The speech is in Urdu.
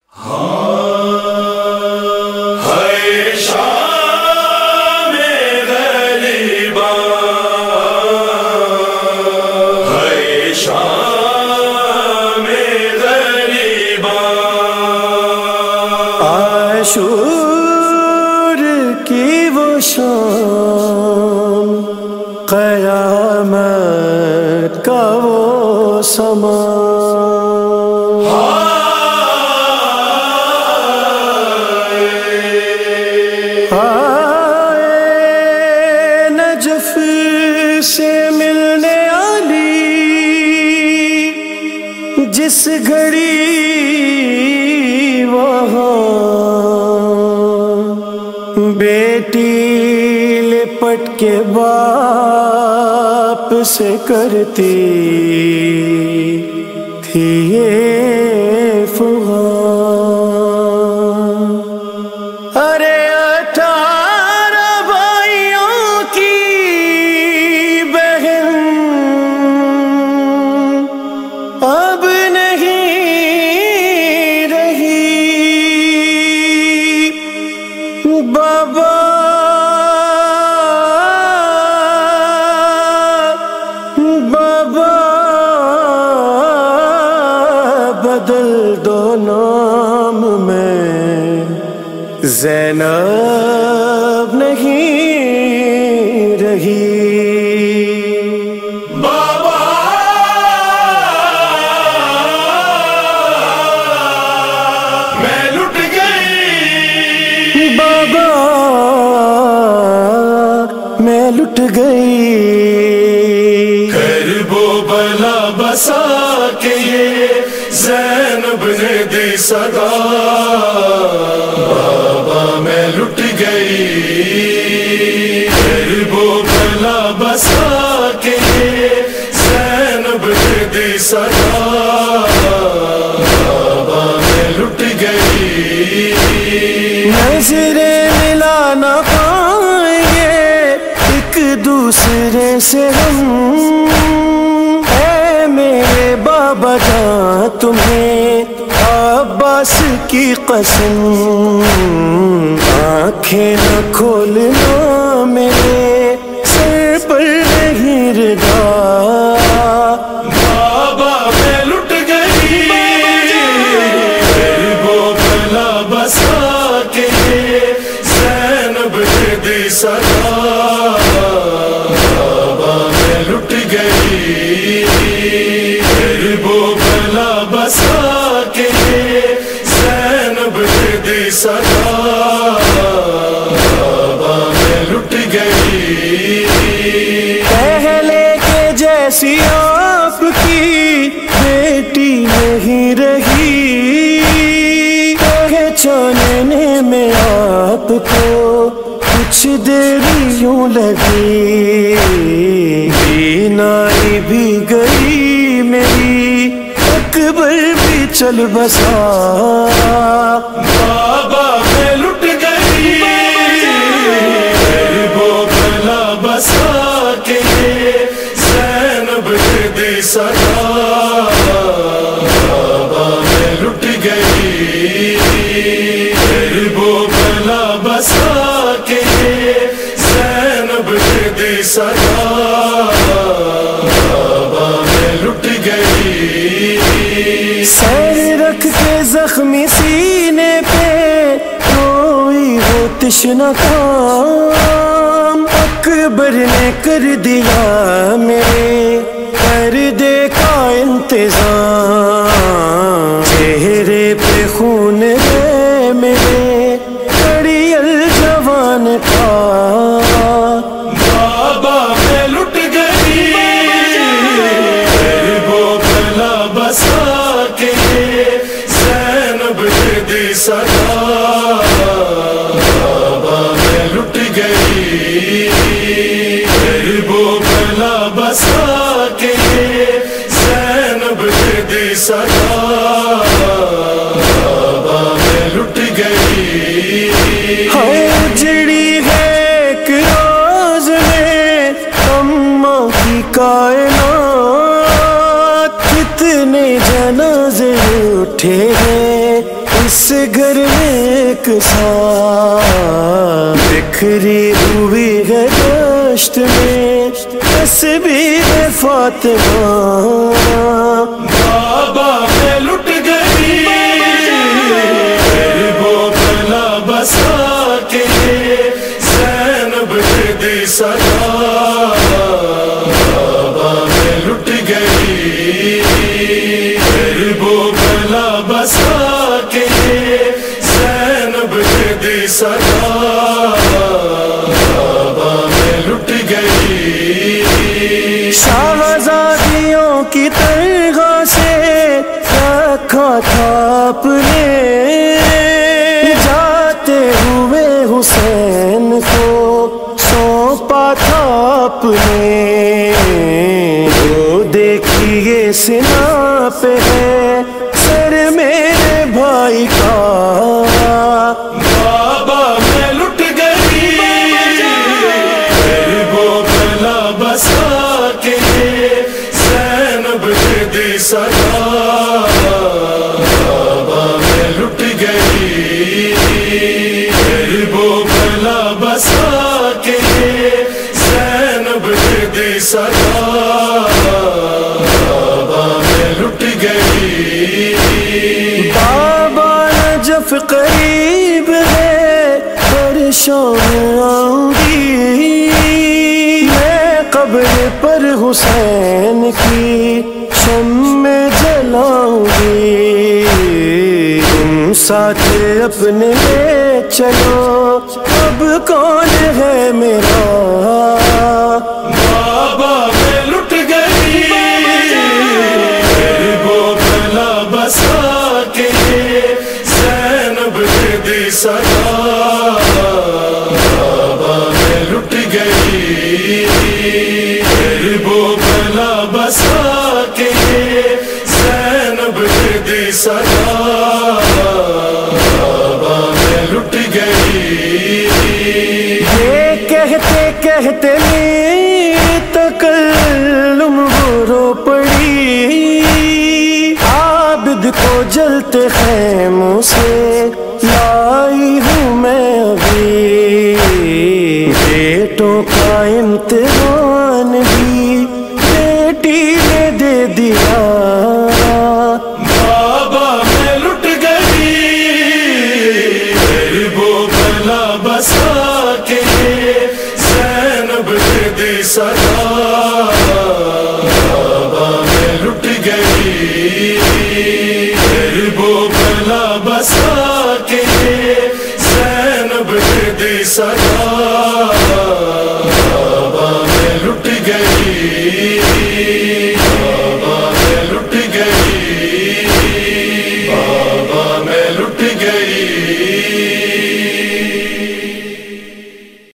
عاشور کی وہ شام، قیامت کا وہ سما، آئے نجف سے ملنے علی جس گھڑی وہاں بیٹی لپٹ کے باپ سے کرتی تھی یہ فغان، ارے 18 بھائیوں کی بہن اب نہیں رہی، بابا بدل دو نام میں، زینب نہیں رہی، بابا میں لٹ گئی، بابا میں لٹ گئی، کرب و بلا بسا کے یہ زینب نے دی صدا، بابا میں لٹ گئی، کرب و بلا بسا کے یہ زینب نے دی صدا، بابا میں لٹ گئی، نظریں ملا نہ پائیں گے ایک دوسرے سے ہم، اے میرے بابا جان تمہیں عباس کی قسم، آنکھیں نہ کھولنا میرے سر پر نہیں ردا، بابا میں لٹ گئی، کرب و بلا بسا کے زینب نے دی صدا، بابا میں لٹ گئی، کرب و بلا بسا کے زینب نے دی صدا، بابا میں لٹ گئی، پہلے کے جیسی آپ کی بیٹی نہیں رہی، پہچاننے میں آپ کو کچھ دیر یوں لگی، بینائی بھی گئی میری، اکبر بھی چل بسا، بابا میں لٹ گئی، کرب و بلا بسا کے زینب نے دی صدا، بابا میں لٹ گئی، کرب و بلا بسا کے زینب نے دی صدا، بابا میں لٹ گئی، سر رکھ کے زخمی سینے پہ روئی وہ تشنہ کام، اکبر نے کر دیا میرے پردے کا انتظام، چہرے پہ خون ہے میرے کڑیل جوان کا، بابا میں لٹ گئی، کرب و بلا بسا کے زینب نے دی صدا، بابا میں لٹ گئی، کرب و بلا بسا کے زینب نے دی صدا، بابا میں لٹ گئی، جڑی ہے ایک روز میں اماں کی کائنات، کتنے جنازے اٹھے ہیں اس گھر میں ایک ساتھ بکھری ہوئی ہے دشت میں تسبیح فاطمہ بابا میں لٹ گئی وہ بلا بسا کے زینب دی صدا بابا میں لٹ گئی وہ بلا بسا کے زینب دی صدا بابا میں لٹ گئی شہزادیوں کی ترغا سے رکھا تھا اپنے جاتے ہوئے حسین کو سونپا تھا اپنے وہ دیکھیے سنا پہ ہے سر میرے بھائی کا بابا میں لٹ گئی وہ بلا بسا کے زینب دی صدا بابا میں لٹ گئی وہ بلا بسا کے زینب دی صدا بابا میں لٹ گئی بابا نجف قریب ہے پریشان آؤں گی میں قبر پر حسین کی شمع جلاؤں گی تم ساتھ اپنے لے چلو اب کون ہے میرا بابا میں لٹ گئی وہ بلا بسا کے زینب دی صدا بابا میں لٹ گئی وہ بلا بسا کے زینب دی صدا بابا میں لٹ گئی یہ کہتے کہتے تکلم رو پڑی عابد کو جلتے خیموں سے لائی ہوں میں ابھی بیٹوں کا امتحان بھی بیٹی نے دے دیا بابا میں لٹ گئی وہ بلا بسا کے زینب دی صدا بابا میں لٹ گئی وہ بلا بسا کے زینب دی صدا